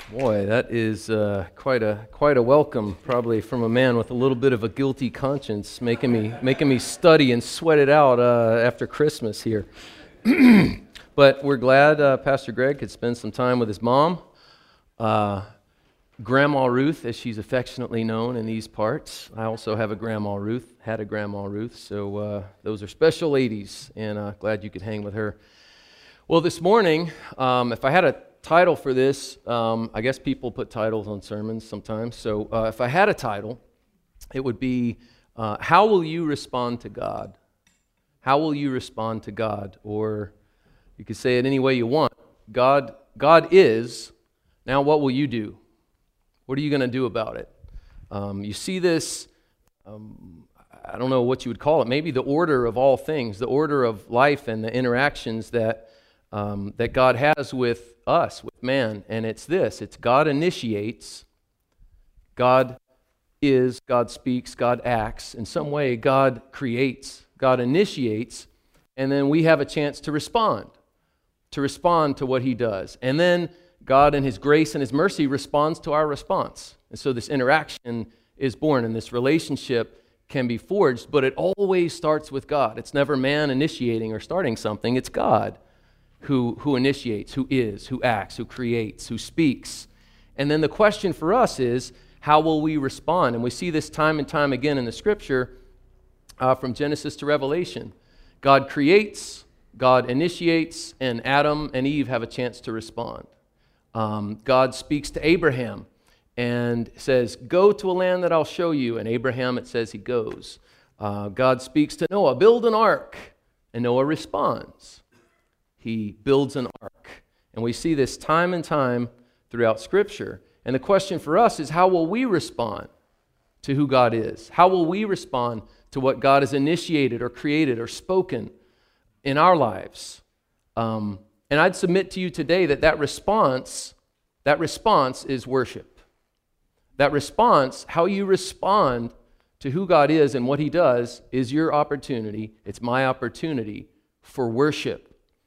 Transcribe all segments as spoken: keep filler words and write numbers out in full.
Boy, that is uh, quite a quite a welcome, probably from a man with a little bit of a guilty conscience, making me making me study and sweat it out uh, after Christmas here. But we're glad uh, Pastor Greg could spend some time with his mom, uh, Grandma Ruth, as she's affectionately known in these parts. I also have a Grandma Ruth, had a Grandma Ruth, so uh, those are special ladies, and uh, glad you could hang with her. Well, this morning, um, if I had a title for this, um, I guess people put titles on sermons sometimes. So uh, if I had a title, it would be, uh, How Will You Respond to God? How will you respond to God? Or you could say it any way you want. God, God is, now what will you do? What are you going to do about it? Um, you see this, um, I don't know what you would call it, maybe the order of all things, the order of life and the interactions that Um, that God has with us, with man, and it's this, it's God initiates, God is, God speaks, God acts. In some way, God creates, God initiates, and then we have a chance to respond, to respond to what He does. And then God in His grace and His mercy responds to our response. And so this interaction is born, and this relationship can be forged, but it always starts with God. It's never man initiating or starting something, it's God. Who, who initiates, who is, who acts, who creates, who speaks. And then the question for us is, how will we respond? And we see this time and time again in the Scripture, uh, from Genesis to Revelation. God creates, God initiates, and Adam and Eve have a chance to respond. Um, God speaks to Abraham and says, go to a land that I'll show you. And Abraham, it says he goes. Uh, God speaks to Noah, build an ark. And Noah responds. He builds an ark. And we see this time and time throughout Scripture. And the question for us is, how will we respond to who God is? How will we respond to what God has initiated or created or spoken in our lives? Um, and I'd submit to you today that that response, that response is worship. That response, how you respond to who God is and what He does, is your opportunity. It's my opportunity for worship.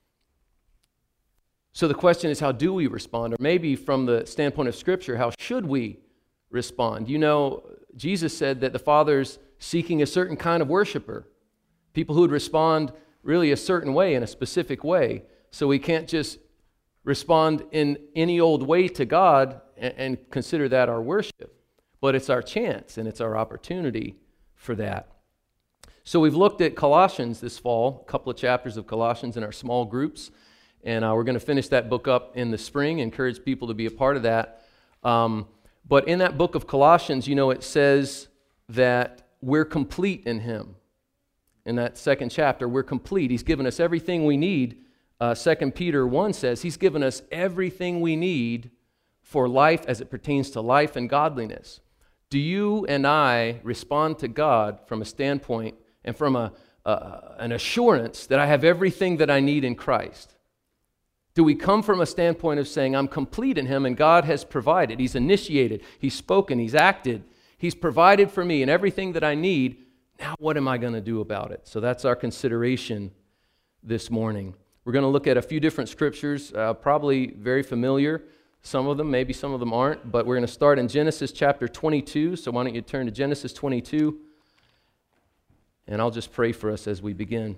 So the question is, how do we respond? Or maybe from the standpoint of Scripture, how should we respond? You know, Jesus said that the Father's seeking a certain kind of worshiper, people who would respond really a certain way, in a specific way. So we can't just respond in any old way to God and, and consider that our worship. But it's our chance and it's our opportunity for that. So we've looked at Colossians this fall, a couple of chapters of Colossians in our small groups. And uh, we're going to finish that book up in the spring, encourage people to be a part of that. Um, but in that book of Colossians, you know, it says that we're complete in Him. In that second chapter, we're complete. He's given us everything we need. Uh, Second Peter one says He's given us everything we need for life as it pertains to life and godliness. Do you and I respond to God from a standpoint and from a, uh, an assurance that I have everything that I need in Christ? Do we come from a standpoint of saying, I'm complete in Him and God has provided, He's initiated, He's spoken, He's acted, He's provided for me and everything that I need, now what am I going to do about it? So that's our consideration this morning. We're going to look at a few different scriptures, uh, probably very familiar, some of them, maybe some of them aren't, but we're going to start in Genesis chapter twenty-two, so why don't you turn to Genesis twenty-two, and I'll just pray for us as we begin.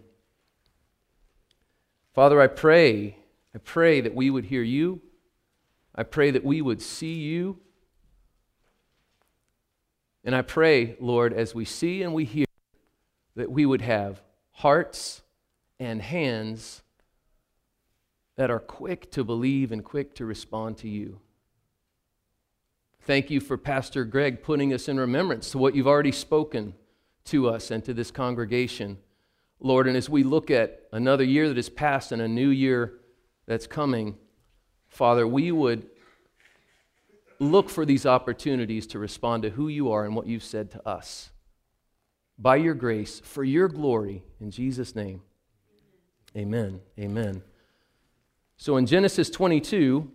Father, I pray I pray that we would hear You. I pray that we would see You. And I pray, Lord, as we see and we hear, that we would have hearts and hands that are quick to believe and quick to respond to You. Thank You for Pastor Greg putting us in remembrance to what You've already spoken to us and to this congregation. Lord, and as we look at another year that has passed and a new year that's coming, Father, we would look for these opportunities to respond to who You are and what You've said to us. By Your grace, for Your glory, in Jesus' name, amen, amen. So in Genesis twenty-two,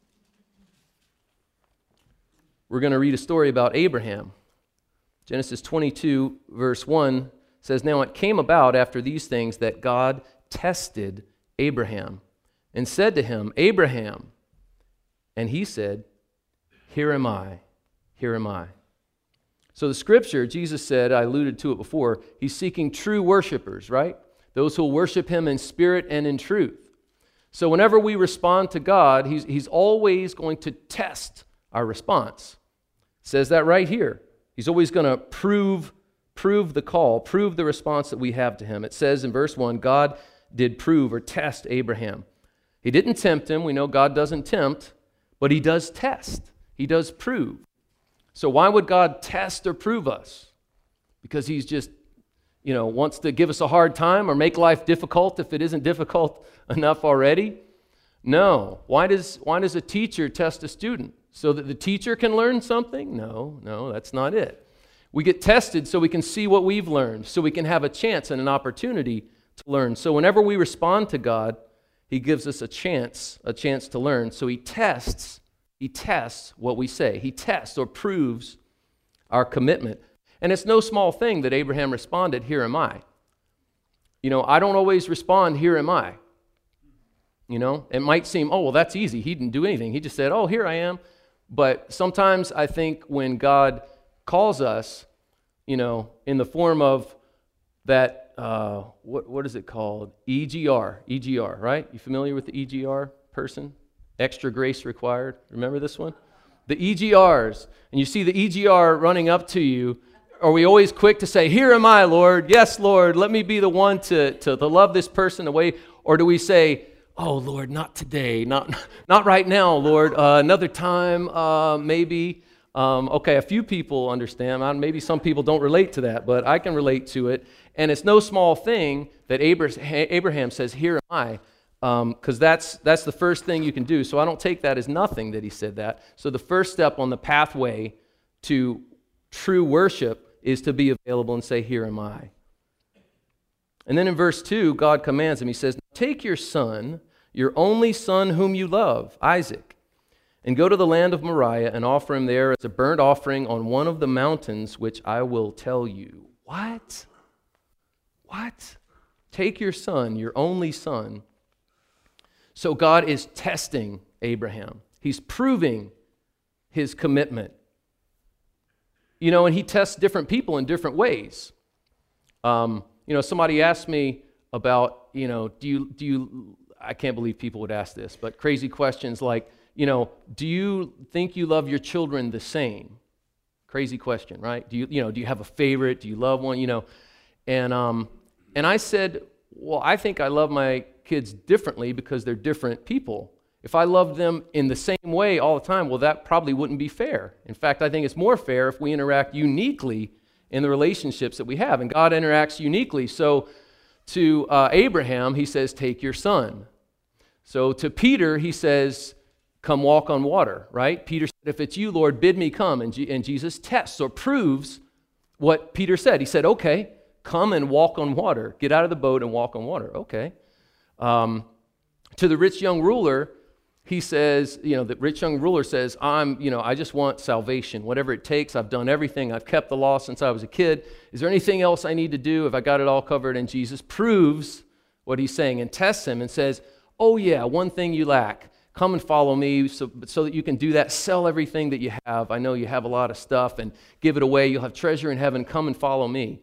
we're going to read a story about Abraham. Genesis twenty-two, verse one says, Now it came about after these things that God tested Abraham and said to him, Abraham. And he said, Here am I, here am I. So the scripture, Jesus said, I alluded to it before, he's seeking true worshipers, right? Those who will worship him in spirit and in truth. So whenever we respond to God, he's, he's always going to test our response. It says that right here. He's always going to prove, prove the call, prove the response that we have to him. It says in verse one, God did prove or test Abraham. He didn't tempt him. We know God doesn't tempt, but he does test. He does prove. So why would God test or prove us? Because he's just, you know, wants to give us a hard time or make life difficult if it isn't difficult enough already? No. Why does, why does a teacher test a student? So that the teacher can learn something? No, no, that's not it. We get tested so we can see what we've learned, so we can have a chance and an opportunity to learn. So whenever we respond to God, he gives us a chance, a chance to learn. So he tests, he tests what we say. He tests or proves our commitment. And it's no small thing that Abraham responded, here am I. You know, I don't always respond, here am I. You know, it might seem, oh, well, that's easy. He didn't do anything. He just said, oh, here I am. But sometimes I think when God calls us, you know, in the form of that, uh, what what is it called? E G R, E G R, right? You familiar with the E G R person? Extra grace required. Remember this one? The E G Rs. And you see the E G R running up to you. Are we always quick to say, here am I, Lord. Yes, Lord, let me be the one to, to, to love this person away? Or do we say, oh, Lord, not today, not not right now, Lord, uh, another time, uh, maybe. Um, okay, a few people understand. Maybe some people don't relate to that, but I can relate to it. And it's no small thing that Abraham says, here am I, because um, that's, that's the first thing you can do. So I don't take that as nothing that he said that. So the first step on the pathway to true worship is to be available and say, here am I. And then in verse two, God commands him. He says, take your son, your only son whom you love, Isaac, and go to the land of Moriah and offer him there as a burnt offering on one of the mountains which I will tell you. What? What? Take your son, your only son. So God is testing Abraham. He's proving his commitment. You know, and he tests different people in different ways. Um, you know, somebody asked me about, you know, do you, do you, I can't believe people would ask this, but crazy questions like, you know, do you think you love your children the same? Crazy question, right? Do you, you know, do you have a favorite? Do you love one? You know, and um, and I said, well, I think I love my kids differently because they're different people. If I loved them in the same way all the time, well, that probably wouldn't be fair. In fact, I think it's more fair if we interact uniquely in the relationships that we have, and God interacts uniquely. So to uh, Abraham, he says, take your son. So to Peter, he says, come walk on water, right? Peter said, if it's you, Lord, bid me come. And, G- and Jesus tests or proves what Peter said. He said, okay, come and walk on water. Get out of the boat and walk on water. Okay. Um, to the rich young ruler, he says, you know, the rich young ruler says, I'm, you know, I just want salvation. Whatever it takes, I've done everything. I've kept the law since I was a kid. Is there anything else I need to do? Have I got it all covered? And Jesus proves what he's saying and tests him and says, oh yeah, one thing you lack. Come and follow me so, so that you can do that. Sell everything that you have. I know you have a lot of stuff and give it away. You'll have treasure in heaven. Come and follow me.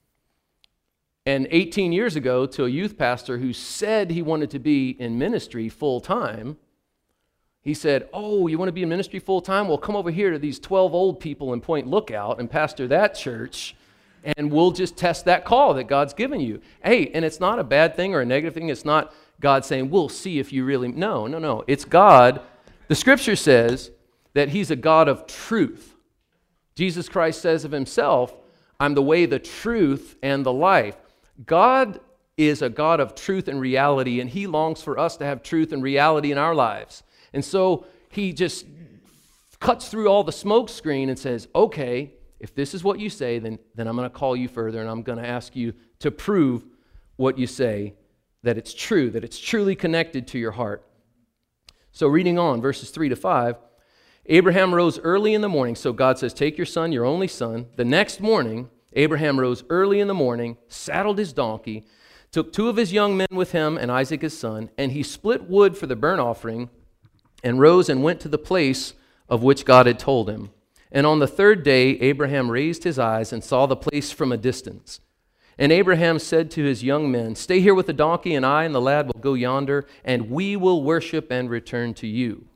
And eighteen years ago, to a youth pastor who said he wanted to be in ministry full time, he said, oh, you want to be in ministry full time? Well, come over here to these twelve old people in Point Lookout and pastor that church, and we'll just test that call that God's given you. Hey, and it's not a bad thing or a negative thing. It's not God saying, we'll see if you really... No, no, no. It's God. The scripture says that he's a God of truth. Jesus Christ says of himself, I'm the way, the truth, and the life. God is a God of truth and reality, and he longs for us to have truth and reality in our lives. And so he just cuts through all the smoke screen and says, okay, if this is what you say, then, then I'm going to call you further, and I'm going to ask you to prove what you say, that it's true, that it's truly connected to your heart. So reading on, verses three to five, Abraham rose early in the morning. So God says, take your son, your only son. The next morning, Abraham rose early in the morning, saddled his donkey, took two of his young men with him and Isaac his son, and he split wood for the burnt offering and rose and went to the place of which God had told him. And on the third day, Abraham raised his eyes and saw the place from a distance. And Abraham said to his young men, "Stay here with the donkey, and I and the lad will go yonder, and we will worship and return to you."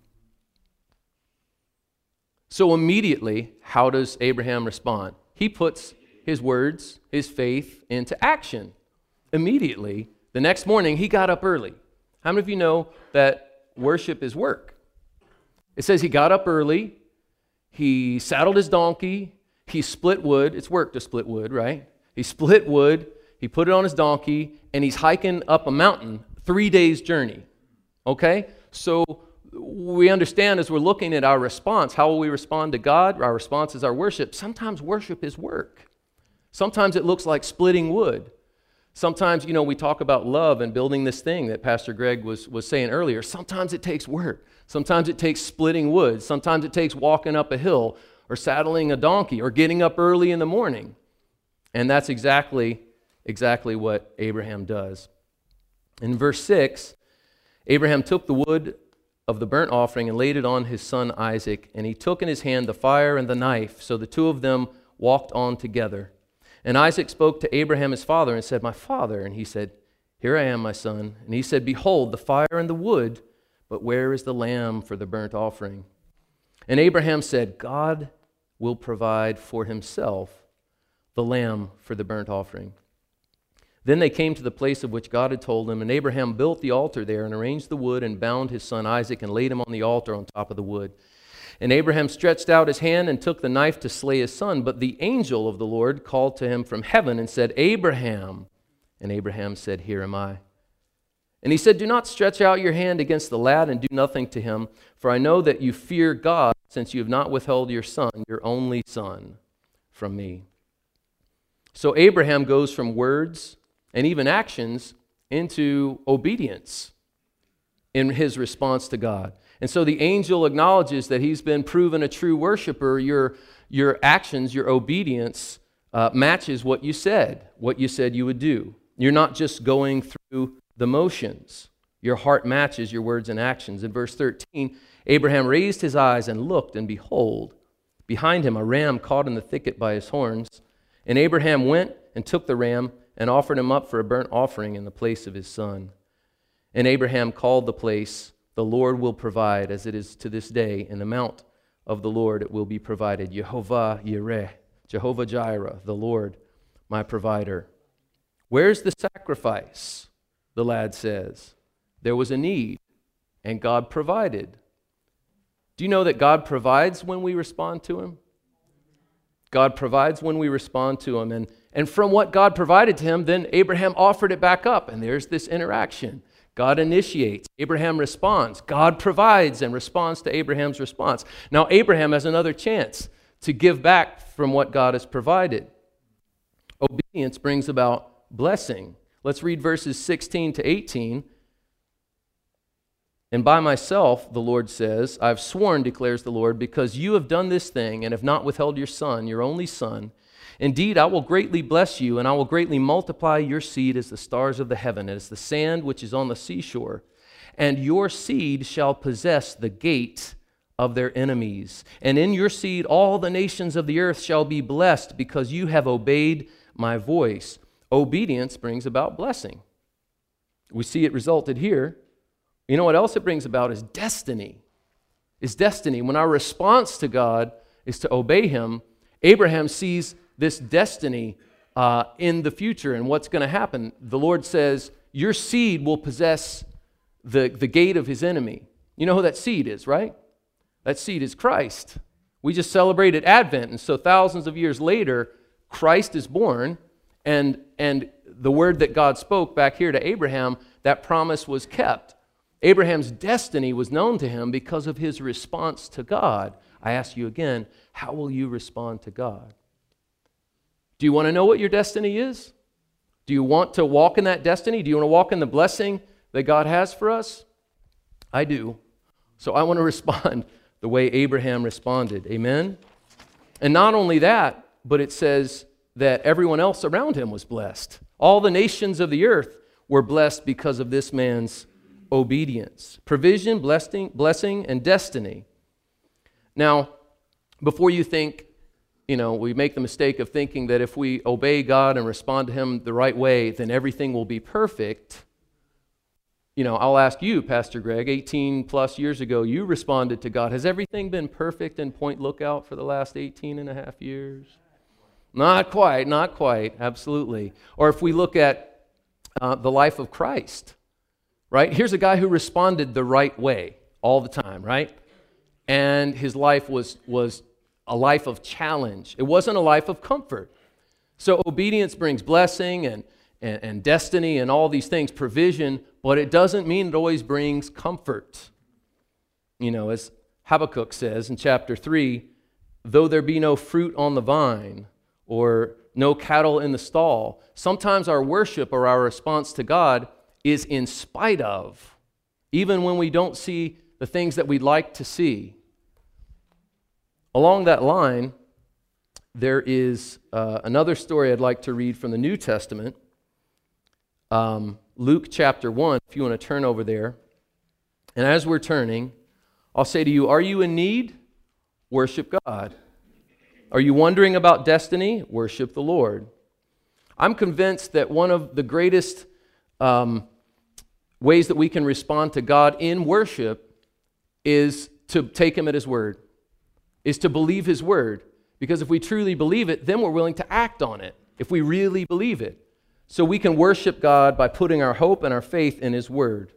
So immediately, how does Abraham respond? He puts his words, his faith into action. Immediately, the next morning, he got up early. How many of you know that worship is work? It says he got up early, he saddled his donkey, he split wood. It's work to split wood, right? He split wood, he put it on his donkey, and he's hiking up a mountain, three days' journey. Okay? So we understand as we're looking at our response, how will we respond to God? Our response is our worship. Sometimes worship is work. Sometimes it looks like splitting wood. Sometimes, you know, we talk about love and building this thing that Pastor Greg was, was saying earlier. Sometimes it takes work. Sometimes it takes splitting wood. Sometimes it takes walking up a hill or saddling a donkey or getting up early in the morning. And that's exactly, exactly what Abraham does. In verse six, Abraham took the wood of the burnt offering and laid it on his son Isaac, and he took in his hand the fire and the knife, so the two of them walked on together. And Isaac spoke to Abraham his father and said, "My father." And he said, "Here I am, my son." And he said, "Behold, the fire and the wood, but where is the lamb for the burnt offering?" And Abraham said, "God will provide for himself the lamb for the burnt offering." Then they came to the place of which God had told him, and Abraham built the altar there and arranged the wood and bound his son Isaac and laid him on the altar on top of the wood. And Abraham stretched out his hand and took the knife to slay his son, but the angel of the Lord called to him from heaven and said, "Abraham." And Abraham said, "Here am I." And he said, "Do not stretch out your hand against the lad and do nothing to him, for I know that you fear God, since you have not withheld your son, your only son, from me." So Abraham goes from words and even actions into obedience in his response to God. And so the angel acknowledges that he's been proven a true worshiper. Your, your actions, your obedience uh, matches what you said, what you said you would do. You're not just going through the motions. Your heart matches your words and actions. In verse thirteen, Abraham raised his eyes and looked, and behold, behind him a ram caught in the thicket by his horns. And Abraham went and took the ram and offered him up for a burnt offering in the place of his son. And Abraham called the place, "The Lord will provide," as it is to this day. In the mount of the Lord it will be provided. Jehovah Yireh, Jehovah Jireh, the Lord, my provider. Where's the sacrifice? The lad says. There was a need, and God provided. Do you know that God provides when we respond to him? God provides when we respond to him. And, and from what God provided to him, then Abraham offered it back up. And there's this interaction. God initiates. Abraham responds. God provides and responds to Abraham's response. Now Abraham has another chance to give back from what God has provided. Obedience brings about blessing. Let's read verses sixteen to eighteen. "And by myself, the Lord says, I've sworn, declares the Lord, because you have done this thing and have not withheld your son, your only son. Indeed, I will greatly bless you, and I will greatly multiply your seed as the stars of the heaven, and as the sand which is on the seashore. And your seed shall possess the gate of their enemies. And in your seed all the nations of the earth shall be blessed, because you have obeyed my voice." Obedience brings about blessing. We see it resulted here. You know what else it brings about is destiny. Is destiny. When our response to God is to obey him, Abraham sees this destiny uh, in the future and what's going to happen. The Lord says, your seed will possess the, the gate of his enemy. You know who that seed is, right? That seed is Christ. We just celebrated Advent, and so thousands of years later, Christ is born, and, and the word that God spoke back here to Abraham, that promise was kept. Abraham's destiny was known to him because of his response to God. I ask you again, how will you respond to God? Do you want to know what your destiny is? Do you want to walk in that destiny? Do you want to walk in the blessing that God has for us? I do. So I want to respond the way Abraham responded. Amen? And not only that, but it says that everyone else around him was blessed. All the nations of the earth were blessed because of this man's obedience. Provision, blessing, blessing, and destiny. Now, before you think, you know, we make the mistake of thinking that if we obey God and respond to Him the right way, then everything will be perfect. You know, I'll ask you, Pastor Greg, eighteen plus years ago, you responded to God. Has everything been perfect in Point Lookout for the last eighteen and a half years? Not quite, not quite, absolutely. Or if we look at uh, the life of Christ, right? Here's a guy who responded the right way all the time, right? And his life was, was a life of challenge. It wasn't a life of comfort. So obedience brings blessing and, and, and destiny and all these things, provision, but it doesn't mean it always brings comfort. You know, as Habakkuk says in chapter three, though there be no fruit on the vine or no cattle in the stall, sometimes our worship or our response to God is in spite of, even when we don't see the things that we'd like to see. Along that line, there is uh, another story I'd like to read from the New Testament. Um, Luke chapter one, if you want to turn over there. And as we're turning, I'll say to you, are you in need? Worship God. Are you wondering about destiny? Worship the Lord. I'm convinced that one of the greatest um, ways that we can respond to God in worship is to take Him at His word, is to believe His word. Because if we truly believe it, then we're willing to act on it, if we really believe it. So we can worship God by putting our hope and our faith in His word.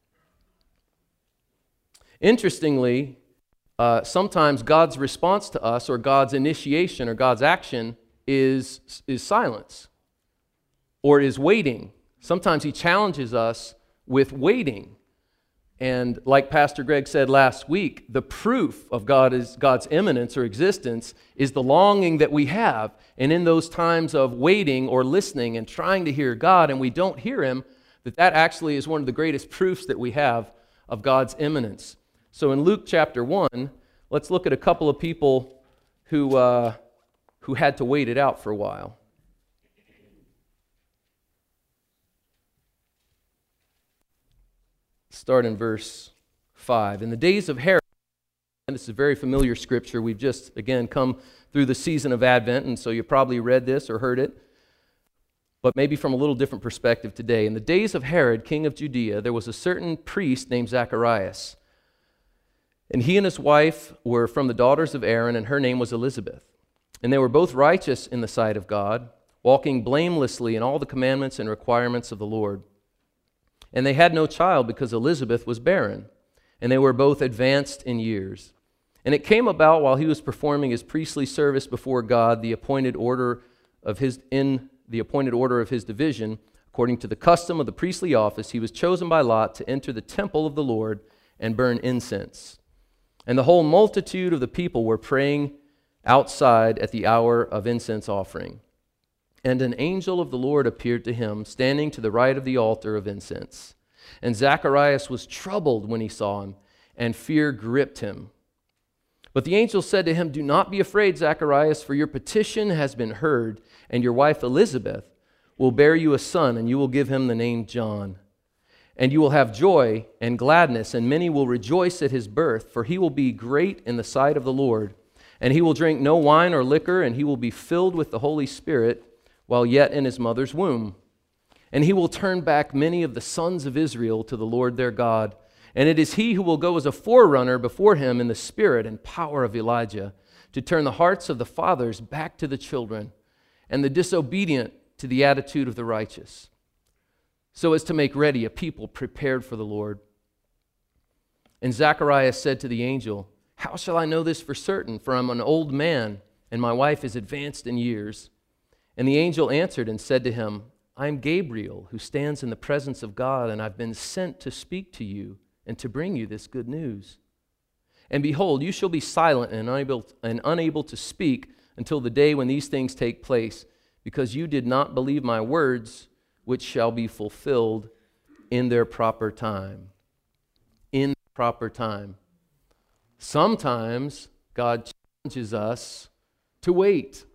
Interestingly, uh, sometimes God's response to us, or God's initiation, or God's action is, is silence, or is waiting. Sometimes He challenges us with waiting. And like Pastor Greg said last week, the proof of God is God's immanence or existence is the longing that we have. And in those times of waiting or listening and trying to hear God and we don't hear Him, that that actually is one of the greatest proofs that we have of God's immanence. So in Luke chapter one, let's look at a couple of people who, uh, who had to wait it out for a while. Start in verse five. In the days of Herod, and this is a very familiar scripture. We've just, again, come through the season of Advent, and so you probably read this or heard it, but maybe from a little different perspective today. In the days of Herod, king of Judea, there was a certain priest named Zacharias, and he and his wife were from the daughters of Aaron, and her name was Elizabeth. And they were both righteous in the sight of God, walking blamelessly in all the commandments and requirements of the Lord. And they had no child because Elizabeth was barren, and they were both advanced in years. And it came about while he was performing his priestly service before God, the appointed order of his in the appointed order of his division, according to the custom of the priestly office, he was chosen by lot to enter the temple of the Lord and burn incense. And the whole multitude of the people were praying outside at the hour of incense offering. And an angel of the Lord appeared to him, standing to the right of the altar of incense. And Zacharias was troubled when he saw him, and fear gripped him. But the angel said to him, "Do not be afraid, Zacharias, for your petition has been heard, and your wife Elizabeth will bear you a son, and you will give him the name John. And you will have joy and gladness, and many will rejoice at his birth, for he will be great in the sight of the Lord. And he will drink no wine or liquor, and he will be filled with the Holy Spirit while yet in his mother's womb. And he will turn back many of the sons of Israel to the Lord their God. And it is he who will go as a forerunner before him in the spirit and power of Elijah, to turn the hearts of the fathers back to the children, and the disobedient to the attitude of the righteous, so as to make ready a people prepared for the Lord." And Zacharias said to the angel, "How shall I know this for certain? For I'm an old man, and my wife is advanced in years." And the angel answered and said to him, "I am Gabriel, who stands in the presence of God, and I've been sent to speak to you and to bring you this good news. And behold, you shall be silent and unable, and unable to speak until the day when these things take place, because you did not believe my words, which shall be fulfilled in their proper time." In proper time. Sometimes God challenges us to wait.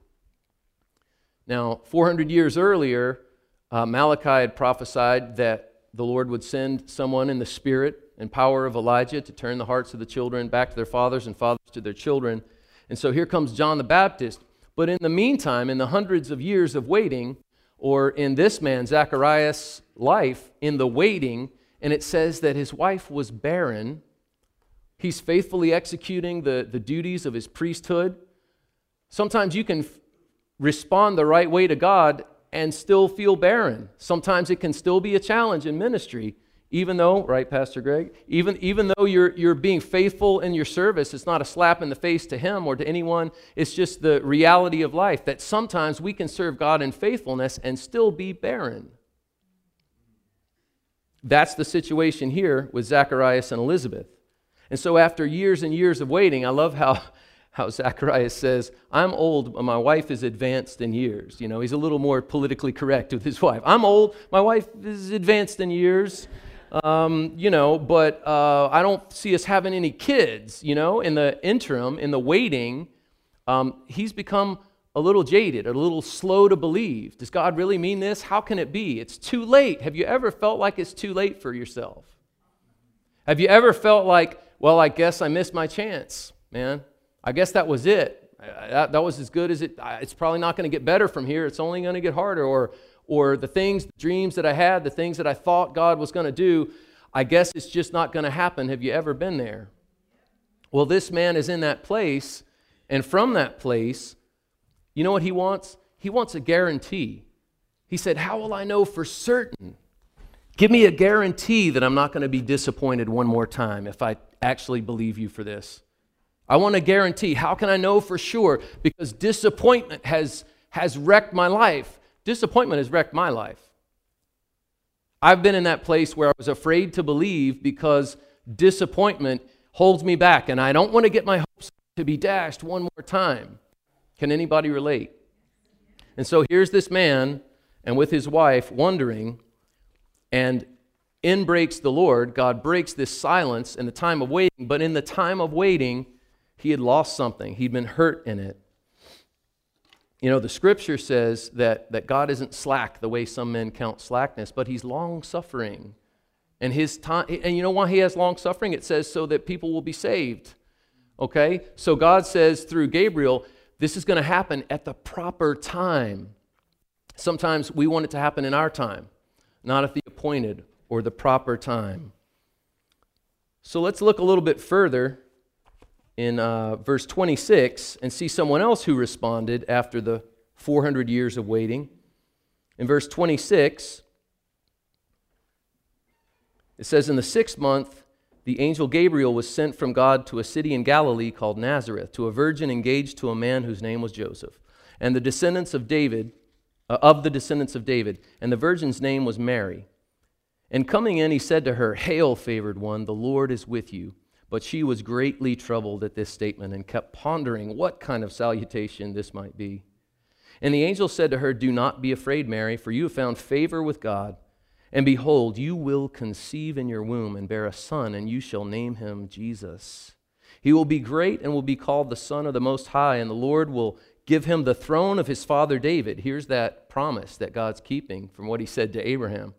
Now, four hundred years earlier, uh, Malachi had prophesied that the Lord would send someone in the Spirit and power of Elijah to turn the hearts of the children back to their fathers and fathers to their children. And so here comes John the Baptist. But in the meantime, in the hundreds of years of waiting, or in this man, Zacharias' life, in the waiting, and it says that his wife was barren, he's faithfully executing the, the duties of his priesthood. Sometimes you can f- respond the right way to God and still feel barren. Sometimes it can still be a challenge in ministry, even though, right, Pastor Greg? Even, even though you're, you're being faithful in your service, it's not a slap in the face to him or to anyone. It's just the reality of life that sometimes we can serve God in faithfulness and still be barren. That's the situation here with Zacharias and Elizabeth. And so after years and years of waiting, I love how, how Zacharias says, I'm old, but my wife is advanced in years. You know, he's a little more politically correct with his wife. I'm old, my wife is advanced in years, um, you know, but uh, I don't see us having any kids, you know. In the interim, in the waiting, um, he's become a little jaded, a little slow to believe. Does God really mean this? How can it be? It's too late. Have you ever felt like it's too late for yourself? Have you ever felt like, well, I guess I missed my chance, man. I guess that was it. That, that was as good as it. It's probably not going to get better from here. It's only going to get harder. Or, or the things, the dreams that I had, the things that I thought God was going to do, I guess it's just not going to happen. Have you ever been there? Well, this man is in that place, and from that place, you know what he wants? He wants a guarantee. He said, how will I know for certain? Give me a guarantee that I'm not going to be disappointed one more time if I actually believe you for this. I want a guarantee. How can I know for sure? Because disappointment has, has wrecked my life. Disappointment has wrecked my life. I've been in that place where I was afraid to believe because disappointment holds me back, and I don't want to get my hopes to be dashed one more time. Can anybody relate? And so here's this man, and with his wife, wondering, and in breaks the Lord. God breaks this silence in the time of waiting, but in the time of waiting, he had lost something. He'd been hurt in it. You know, the scripture says that, that God isn't slack the way some men count slackness, but he's long-suffering. And his time, and you know why he has long-suffering? It says so that people will be saved. Okay? So God says through Gabriel, this is going to happen at the proper time. Sometimes we want it to happen in our time, not at the appointed or the proper time. So let's look a little bit further in uh, verse twenty-six and see someone else who responded after the four hundred years of waiting. In verse twenty-six, it says, in the sixth month, the angel Gabriel was sent from God to a city in Galilee called Nazareth, to a virgin engaged to a man whose name was Joseph, and the descendants of David, uh, of the descendants of David, and the virgin's name was Mary. And coming in, he said to her, Hail, favored one, the Lord is with you. But she was greatly troubled at this statement and kept pondering what kind of salutation this might be. And the angel said to her, Do not be afraid, Mary, for you have found favor with God. And behold, you will conceive in your womb and bear a son, and you shall name him Jesus. He will be great and will be called the Son of the Most High, and the Lord will give him the throne of his father David. Here's that promise that God's keeping from what he said to Abraham.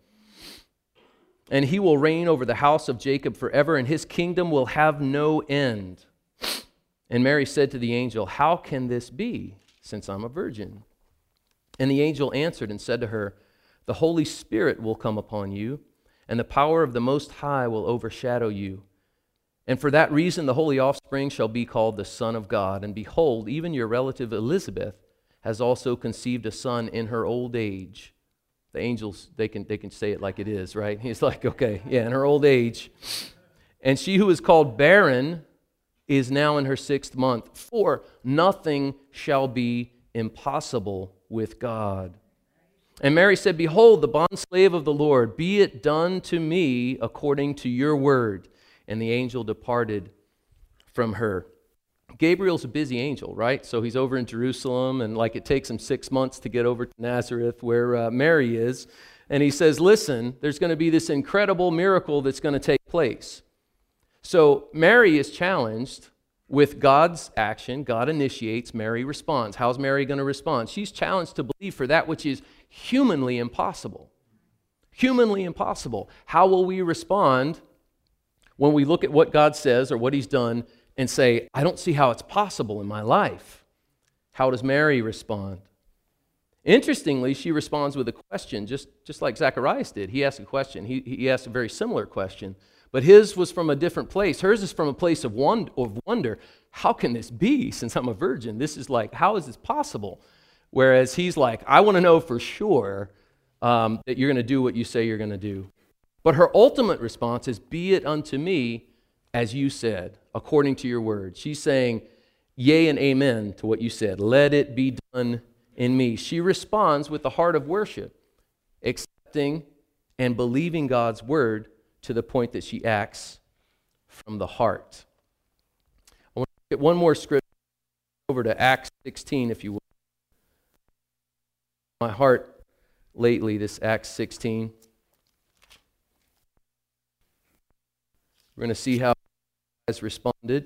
And he will reign over the house of Jacob forever, and his kingdom will have no end. And Mary said to the angel, How can this be, since I'm a virgin? And the angel answered and said to her, The Holy Spirit will come upon you, and the power of the Most High will overshadow you. And for that reason the holy offspring shall be called the Son of God. And behold, even your relative Elizabeth has also conceived a son in her old age. The angels, they can they can say it like it is, right? He's like, okay, yeah, in her old age. And she who is called barren is now in her sixth month, for nothing shall be impossible with God. And Mary said, Behold, the bondslave of the Lord, be it done to me according to your word. And the angel departed from her. Gabriel's a busy angel, right? So he's over in Jerusalem, and like it takes him six months to get over to Nazareth where uh, Mary is. And he says, listen, there's going to be this incredible miracle that's going to take place. So Mary is challenged with God's action. God initiates, Mary responds. How's Mary going to respond? She's challenged to believe for that which is humanly impossible. Humanly impossible. How will we respond when we look at what God says or what he's done and say, I don't see how it's possible in my life. How does Mary respond? Interestingly, she responds with a question, just, just like Zacharias did. He asked a question. He, he asked a very similar question, but his was from a different place. Hers is from a place of wonder, of wonder. How can this be since I'm a virgin? This is like, how is this possible? Whereas he's like, I want to know for sure um, that you're going to do what you say you're going to do. But her ultimate response is, be it unto me as you said, according to your word. She's saying, yea and amen to what you said. Let it be done in me. She responds with the heart of worship, accepting and believing God's word to the point that she acts from the heart. I want to get one more scripture over to Acts sixteen, if you will. My heart lately, this Acts sixteen. We're going to see how guys responded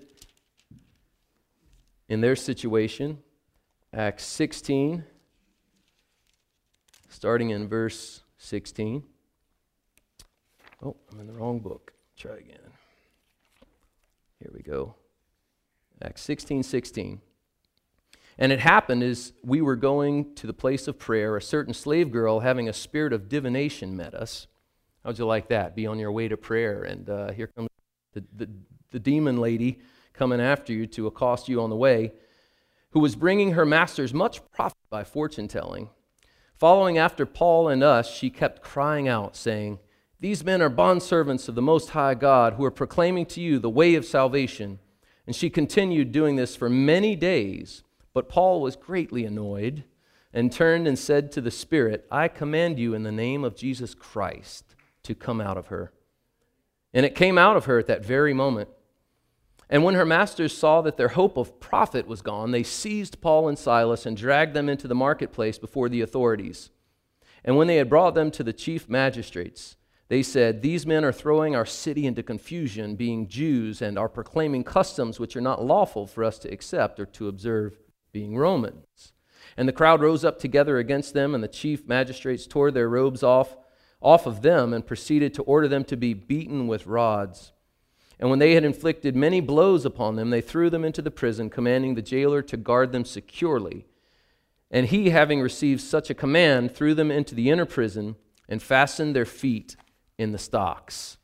in their situation. Acts sixteen, starting in verse sixteen. Oh, I'm in the wrong book. Try again. Here we go. Acts sixteen, sixteen. And it happened as we were going to the place of prayer, a certain slave girl having a spirit of divination met us. How'd you like that? Be on your way to prayer, and uh, here comes the, the, the demon lady coming after you to accost you on the way, who was bringing her masters much profit by fortune-telling. Following after Paul and us, she kept crying out, saying, these men are bondservants of the Most High God, who are proclaiming to you the way of salvation. And she continued doing this for many days. But Paul was greatly annoyed and turned and said to the spirit, I command you in the name of Jesus Christ to come out of her. And it came out of her at that very moment. And when her masters saw that their hope of profit was gone, they seized Paul and Silas and dragged them into the marketplace before the authorities. And when they had brought them to the chief magistrates, they said, these men are throwing our city into confusion, being Jews, and are proclaiming customs which are not lawful for us to accept or to observe, being Romans. And the crowd rose up together against them, and the chief magistrates tore their robes off, off of them and proceeded to order them to be beaten with rods. And when they had inflicted many blows upon them, they threw them into the prison, commanding the jailer to guard them securely. And he, having received such a command, threw them into the inner prison and fastened their feet in the stocks.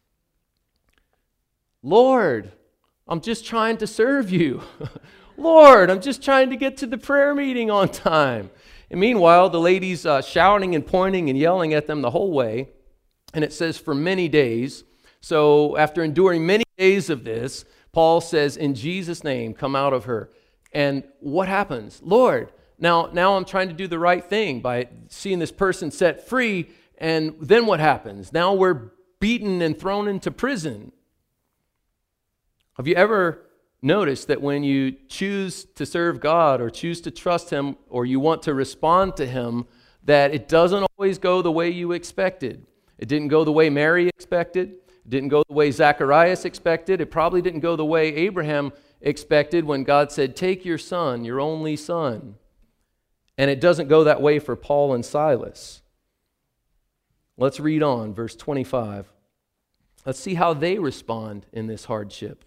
Lord, I'm just trying to serve you. Lord, I'm just trying to get to the prayer meeting on time. And meanwhile, the lady's uh, shouting and pointing and yelling at them the whole way. And it says, for many days. So after enduring many days of this, Paul says, in Jesus' name, come out of her. And what happens? Lord, now, now I'm trying to do the right thing by seeing this person set free. And then what happens? Now we're beaten and thrown into prison. Have you ever noticed that when you choose to serve God or choose to trust Him or you want to respond to Him, that it doesn't always go the way you expected? It didn't go the way Mary expected. It didn't go the way Zacharias expected. It probably didn't go the way Abraham expected when God said, take your son, your only son. And it doesn't go that way for Paul and Silas. Let's read on, verse twenty-five. Let's see how they respond in this hardship.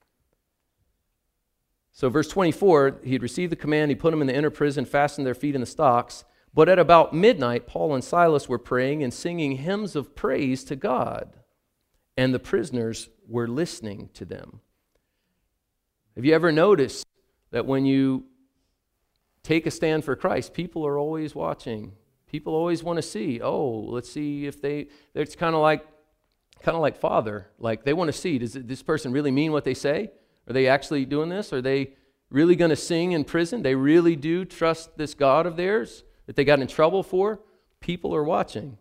So verse twenty-four, he had received the command, he put them in the inner prison, fastened their feet in the stocks. But at about midnight, Paul and Silas were praying and singing hymns of praise to God, and the prisoners were listening to them. Have you ever noticed that when you take a stand for Christ, people are always watching? People always want to see, oh, let's see if they, it's kind of like, kind of like Father, like they want to see, does this person really mean what they say? Are they actually doing this? Are they really going to sing in prison? They really do trust this God of theirs that they got in trouble for? People are watching.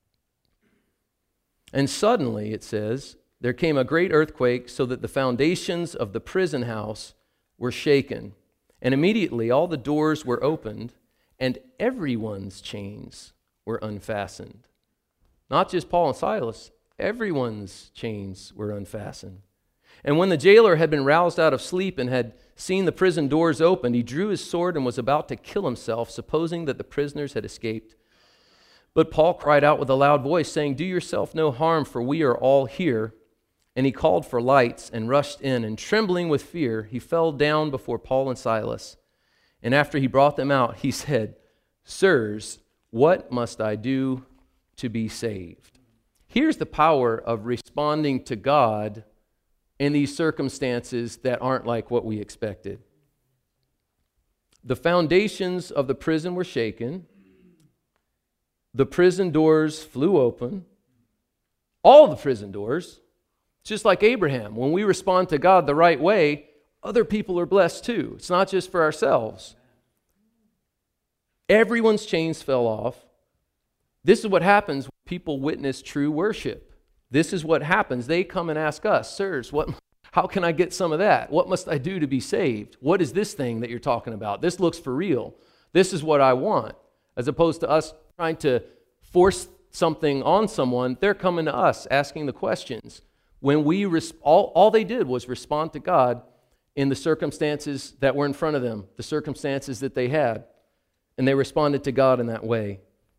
And suddenly, it says, there came a great earthquake so that the foundations of the prison house were shaken. And immediately all the doors were opened and everyone's chains were unfastened. Not just Paul and Silas, everyone's chains were unfastened. And when the jailer had been roused out of sleep and had seen the prison doors opened, he drew his sword and was about to kill himself, supposing that the prisoners had escaped. But Paul cried out with a loud voice, saying, do yourself no harm, for we are all here. And he called for lights and rushed in, and trembling with fear, he fell down before Paul and Silas. And after he brought them out, he said, "Sirs, what must I do to be saved?" Here's the power of responding to God in these circumstances that aren't like what we expected. The foundations of the prison were shaken. The prison doors flew open. All the prison doors. Just like Abraham, when we respond to God the right way, other people are blessed too. It's not just for ourselves. Everyone's chains fell off. This is what happens when people witness true worship. This is what happens. They come and ask us, "Sirs, what, how can I get some of that? What must I do to be saved? What is this thing that you're talking about? This looks for real. This is what I want." As opposed to us trying to force something on someone, they're coming to us asking the questions. When we, res- all, all they did was respond to God in the circumstances that were in front of them, the circumstances that they had, and they responded to God in that way.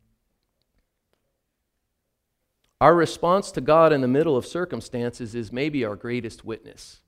Our response to God in the middle of circumstances is maybe our greatest witness.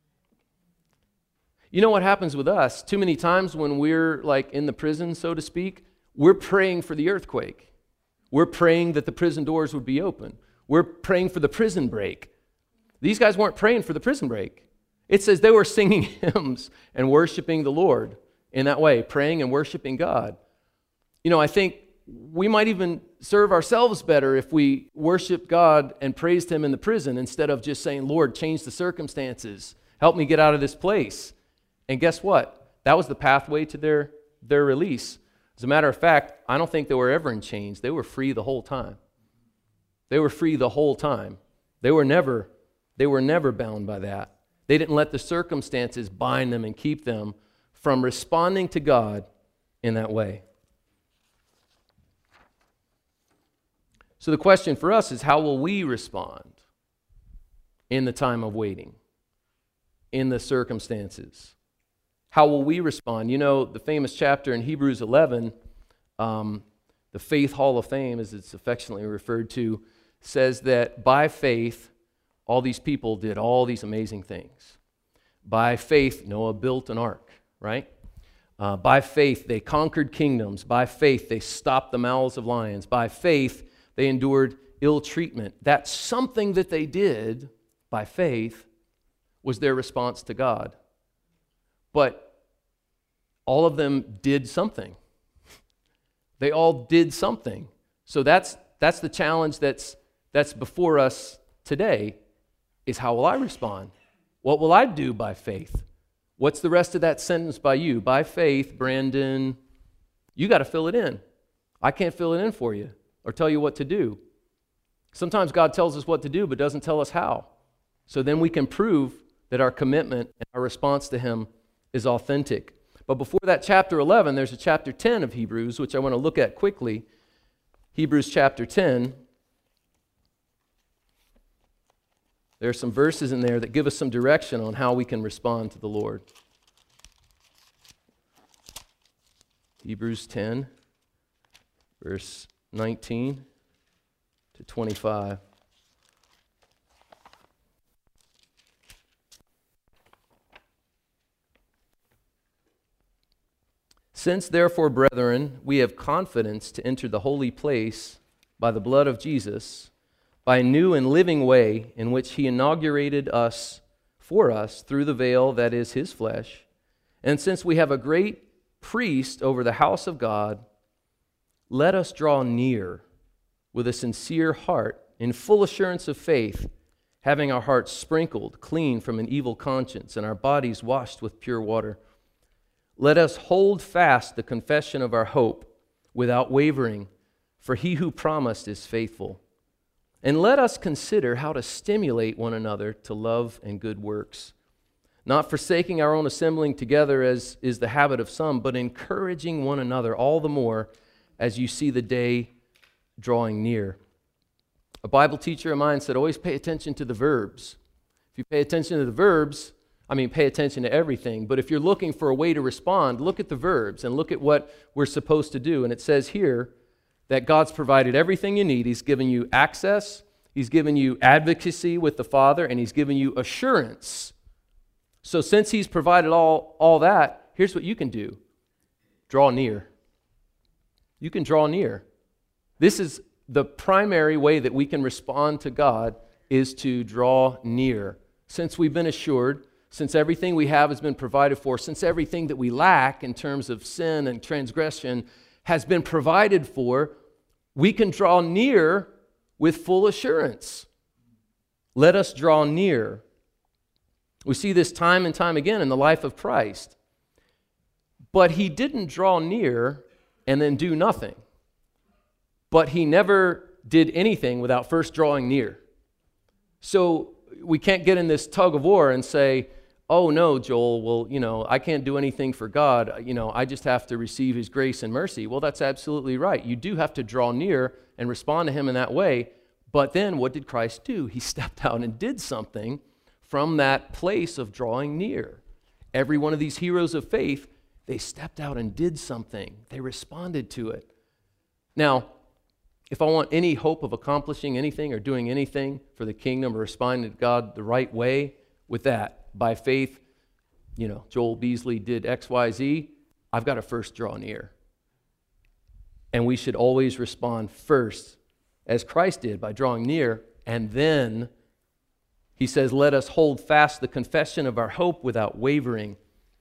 You know what happens with us? Too many times when we're like in the prison, so to speak, we're praying for the earthquake. We're praying that the prison doors would be open. We're praying for the prison break. These guys weren't praying for the prison break. It says they were singing hymns and worshiping the Lord in that way, praying and worshiping God. You know, I think we might even serve ourselves better if we worshiped God and praised Him in the prison instead of just saying, "Lord, change the circumstances. Help me get out of this place." And guess what? That was the pathway to their, their release. As a matter of fact, I don't think they were ever in chains. They were free the whole time. They were free the whole time. They were never, they were never bound by that. They didn't let the circumstances bind them and keep them from responding to God in that way. So the question for us is, how will we respond in the time of waiting, in the circumstances? How will we respond? You know, the famous chapter in Hebrews eleven, um, the Faith Hall of Fame, as it's affectionately referred to, says that by faith, all these people did all these amazing things. By faith, Noah built an ark, right? Uh, by faith, they conquered kingdoms. By faith, they stopped the mouths of lions. By faith, they endured ill treatment. That something that they did by faith was their response to God. But all of them did something. They all did something. So that's that's the challenge that's that's before us today, is how will I respond? What will I do by faith? What's the rest of that sentence by you? By faith, Brandon, you got to fill it in. I can't fill it in for you or tell you what to do. Sometimes God tells us what to do but doesn't tell us how. So then we can prove that our commitment and our response to Him is authentic. But before that chapter eleven, there's a chapter ten of Hebrews, which I want to look at quickly. Hebrews chapter ten. There are some verses in there that give us some direction on how we can respond to the Lord. Hebrews ten, verse nineteen to twenty-five. Since therefore, brethren, we have confidence to enter the holy place by the blood of Jesus, by a new and living way in which He inaugurated us for us through the veil that is His flesh, and since we have a great priest over the house of God, let us draw near with a sincere heart, in full assurance of faith, having our hearts sprinkled clean from an evil conscience and our bodies washed with pure water. Let us hold fast the confession of our hope without wavering, for He who promised is faithful. And let us consider how to stimulate one another to love and good works, not forsaking our own assembling together as is the habit of some, but encouraging one another all the more as you see the day drawing near. A Bible teacher of mine said, always pay attention to the verbs. If you pay attention to the verbs, I mean, pay attention to everything. But if you're looking for a way to respond, look at the verbs and look at what we're supposed to do. And it says here that God's provided everything you need. He's given you access. He's given you advocacy with the Father, and he's given you assurance. So since he's provided all, all that, here's what you can do. Draw near. You can draw near. This is the primary way that we can respond to God, is to draw near. Since we've been assured, since everything we have has been provided for, since everything that we lack in terms of sin and transgression has been provided for, we can draw near with full assurance. Let us draw near. We see this time and time again in the life of Christ. But he didn't draw near and then do nothing. But he never did anything without first drawing near. So we can't get in this tug of war and say, oh no, Joel, well, you know, I can't do anything for God. You know, I just have to receive his grace and mercy. Well, that's absolutely right. You do have to draw near and respond to him in that way. But then what did Christ do? He stepped out and did something from that place of drawing near. Every one of these heroes of faith, they stepped out and did something. They responded to it. Now, if I want any hope of accomplishing anything or doing anything for the kingdom or responding to God the right way with that, by faith, you know, Joel Beasley did X, Y, Z, I've got to first draw near. And we should always respond first, as Christ did, by drawing near, and then he says, let us hold fast the confession of our hope without wavering.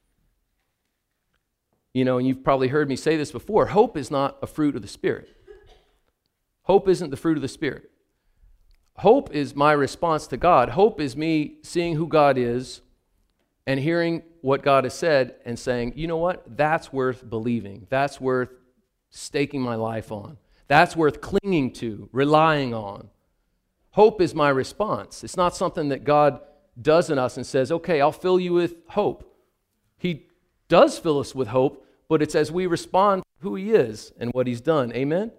You know, and you've probably heard me say this before, hope is not a fruit of the Spirit. Hope isn't the fruit of the Spirit. Hope is my response to God. Hope is me seeing who God is and hearing what God has said and saying, you know what? That's worth believing. That's worth staking my life on. That's worth clinging to, relying on. Hope is my response. It's not something that God does in us and says, okay, I'll fill you with hope. He does fill us with hope, but it's as we respond to who he is and what he's done. Amen?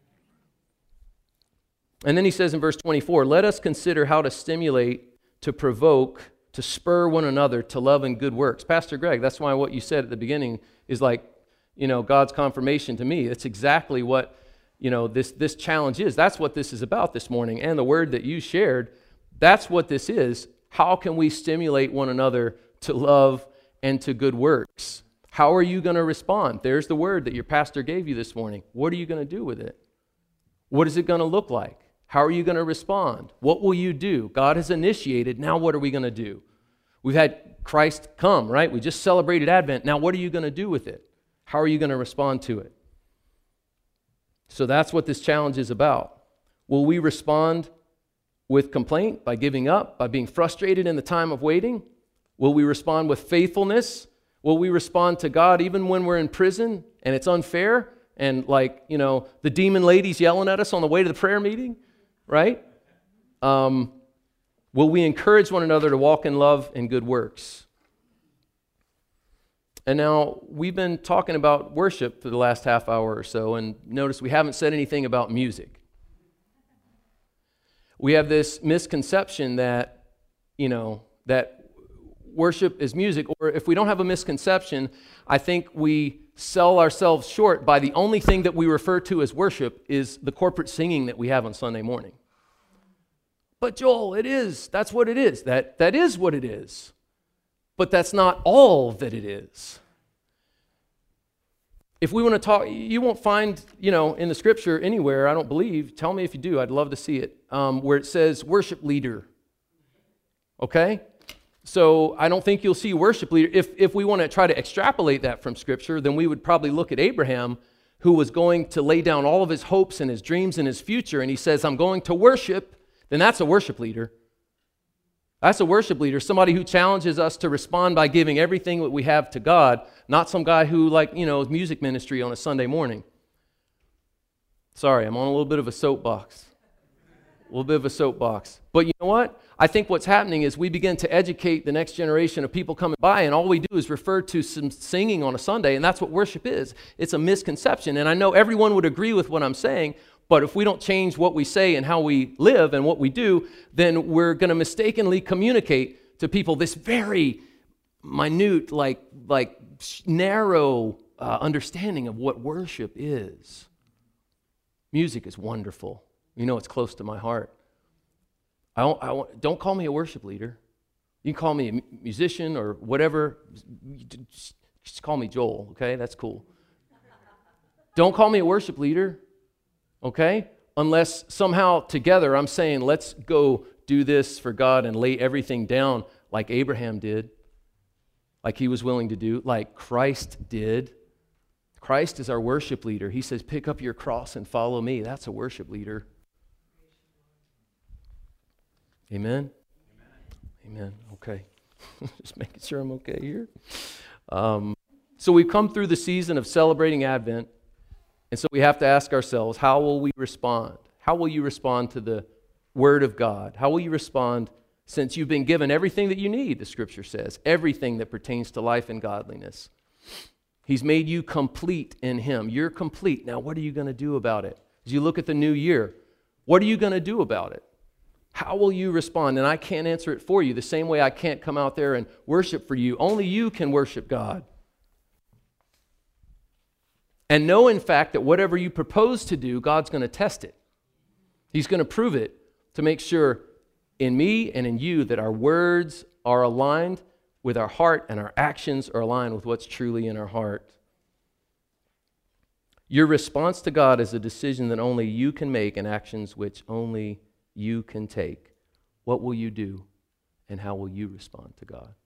And then he says in verse twenty-four, let us consider how to stimulate, to provoke, to spur one another to love and good works. Pastor Greg, that's why what you said at the beginning is like, you know, God's confirmation to me. It's exactly what, you know, this, this challenge is. That's what this is about this morning. And the word that you shared, that's what this is. How can we stimulate one another to love and to good works? How are you going to respond? There's the word that your pastor gave you this morning. What are you going to do with it? What is it going to look like? How are you going to respond? What will you do? God has initiated. Now what are we going to do? We've had Christ come, right? We just celebrated Advent. Now what are you going to do with it? How are you going to respond to it? So that's what this challenge is about. Will we respond with complaint, by giving up, by being frustrated in the time of waiting? Will we respond with faithfulness? Will we respond to God even when we're in prison and it's unfair? And like, you know, the demon lady's yelling at us on the way to the prayer meeting? Right? Um, will we encourage one another to walk in love and good works? And now, we've been talking about worship for the last half hour or so, and notice we haven't said anything about music. We have this misconception that, you know, that worship is music, or if we don't have a misconception, I think we sell ourselves short by the only thing that we refer to as worship is the corporate singing that we have on Sunday morning. But Joel, it is. That's what it is. That, that is what it is. But that's not all that it is. If we want to talk, you won't find, you know, in the scripture anywhere, I don't believe, tell me if you do, I'd love to see it, um, where it says worship leader. Okay? So I don't think you'll see worship leader. If, if we want to try to extrapolate that from Scripture, then we would probably look at Abraham, who was going to lay down all of his hopes and his dreams and his future, and he says, I'm going to worship, then that's a worship leader. That's a worship leader, somebody who challenges us to respond by giving everything that we have to God, not some guy who, like, you know, music ministry on a Sunday morning. Sorry, I'm on a little bit of a soapbox. A little bit of a soapbox. But you know what? I think what's happening is we begin to educate the next generation of people coming by, and all we do is refer to some singing on a Sunday, and that's what worship is. It's a misconception, and I know everyone would agree with what I'm saying, but if we don't change what we say and how we live and what we do, then we're going to mistakenly communicate to people this very minute, like, like narrow uh, understanding of what worship is. Music is wonderful. You know, it's close to my heart. I don't, I don't, don't call me a worship leader. You can call me a mu- musician or whatever. Just call me Joel, okay? That's cool. Don't call me a worship leader, okay? Unless somehow together I'm saying, let's go do this for God and lay everything down like Abraham did, like he was willing to do, like Christ did. Christ is our worship leader. He says, pick up your cross and follow me. That's a worship leader. Amen? Amen. Amen. Okay. Just making sure I'm okay here. Um, so we've come through the season of celebrating Advent, and so we have to ask ourselves, how will we respond? How will you respond to the Word of God? How will you respond since you've been given everything that you need, the Scripture says, everything that pertains to life and godliness? He's made you complete in Him. You're complete. Now, what are you going to do about it? As you look at the new year, what are you going to do about it? How will you respond? And I can't answer it for you the same way I can't come out there and worship for you. Only you can worship God. And know, in fact, that whatever you propose to do, God's going to test it. He's going to prove it to make sure in me and in you that our words are aligned with our heart and our actions are aligned with what's truly in our heart. Your response to God is a decision that only you can make and actions which only you can take. What will you do and how will you respond to God?